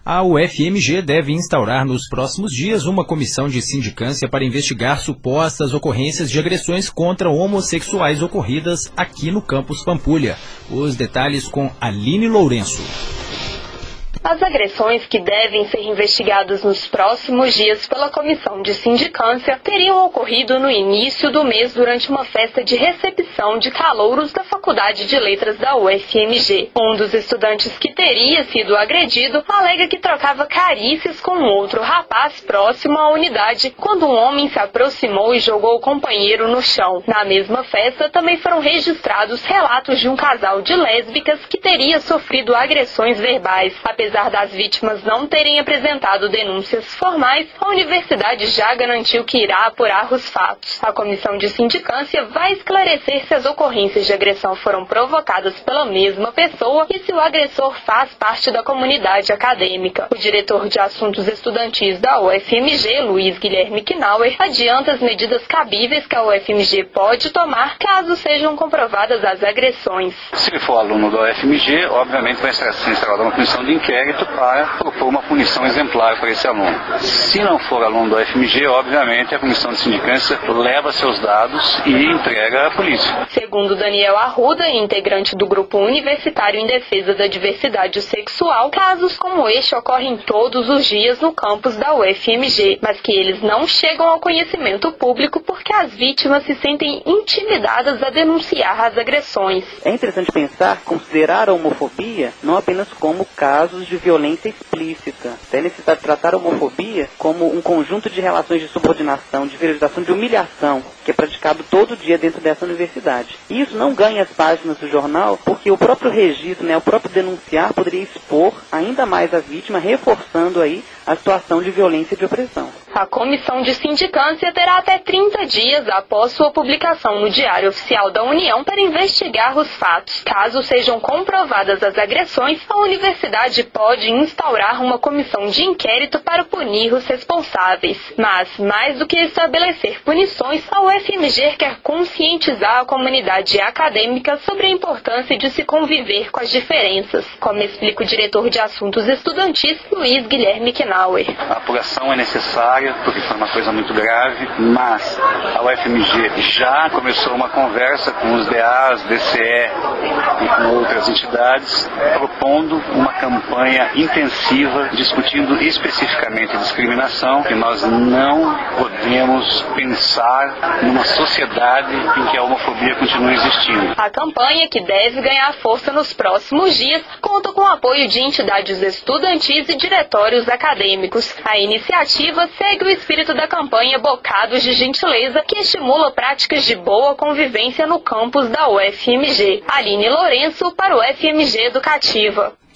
A UFMG deve instaurar nos próximos dias uma comissão de sindicância para investigar supostas ocorrências de agressões contra homossexuais ocorridas aqui no campus Pampulha. Os detalhes com Aline Lourenço. As agressões que devem ser investigadas nos próximos dias pela comissão de sindicância teriam ocorrido no início do mês durante uma festa de recepção de calouros da Faculdade de Letras da UFMG. Um dos estudantes que teria sido agredido alega que trocava carícias com um outro rapaz próximo à unidade quando um homem se aproximou e jogou o companheiro no chão. Na mesma festa também foram registrados relatos de um casal de lésbicas que teria sofrido agressões verbais. Apesar das vítimas não terem apresentado denúncias formais, a universidade já garantiu que irá apurar os fatos. A comissão de sindicância vai esclarecer se as ocorrências de agressão foram provocadas pela mesma pessoa e se o agressor faz parte da comunidade acadêmica. O diretor de assuntos estudantis da UFMG, Luiz Guilherme Knauer, adianta as medidas cabíveis que a UFMG pode tomar caso sejam comprovadas as agressões. Se ele for aluno da UFMG, obviamente vai ser instalada uma comissão de inquérito para propor uma punição exemplar para esse aluno. Se não for aluno da UFMG, obviamente a comissão de sindicância leva seus dados e entrega à polícia. Segundo Daniel Arruda, integrante do Grupo Universitário em Defesa da Diversidade Sexual, casos como este ocorrem todos os dias no campus da UFMG, mas que eles não chegam ao conhecimento público porque as vítimas se sentem intimidadas a denunciar as agressões. É interessante considerar a homofobia não apenas como casos de violência explícita. É necessário tratar a homofobia como um conjunto de relações de subordinação, de inferiorização, de humilhação, que é praticado todo dia dentro dessa universidade. E isso não ganha as páginas do jornal, porque o próprio registro, o próprio denunciar poderia expor ainda mais a vítima, reforçando aí a situação de violência e de opressão. A comissão de sindicância terá até 30 dias após sua publicação no Diário Oficial da União para investigar os fatos. Caso sejam comprovadas as agressões, a universidade pode instaurar uma comissão de inquérito para punir os responsáveis. Mas, mais do que estabelecer punições, a UFMG quer conscientizar a comunidade acadêmica sobre a importância de se conviver com as diferenças, como explica o diretor de assuntos estudantis, Luiz Guilherme Knauer. A apuração é necessária, porque foi uma coisa muito grave, mas a UFMG já começou uma conversa com os DAs, DCE e com outras entidades, propondo uma campanha intensiva, discutindo especificamente discriminação, que nós não podemos pensar numa sociedade em que a homofobia continue existindo. A campanha, que deve ganhar força nos próximos dias, conta com o apoio de entidades estudantis e diretórios acadêmicos. A iniciativa segue o espírito da campanha Bocados de Gentileza, que estimula práticas de boa convivência no campus da UFMG. Aline Lourenço para o UFMG Educativa.